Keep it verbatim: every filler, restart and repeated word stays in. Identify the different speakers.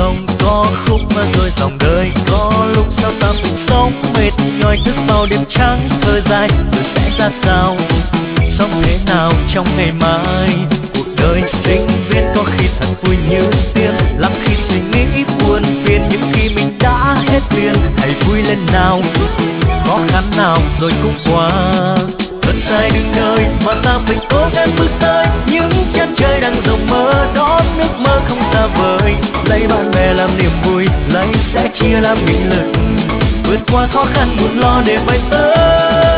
Speaker 1: không có khúc mà rồi dòng đời có lúc sao ta phải sống mệt nhòi thức vào đêm trắng thở dài rồi sẽ ra sao sống thế nào trong ngày mai cuộc đời sinh viên có khi thật vui như tiên lắm khi suy nghĩ buồn phiền nhưng khi mình đã hết tiền hãy vui lên nào khó khăn nào rồi cũng qua cơn say đừng nơi mà ta phải cố gắng bước tới những chân trời đang rộng mở đón ước mơ không xa vời lấy bạn bè làm niềm vui lấy sẽ chia làm nghị lực vượt qua khó khăn buồn lo để bay tới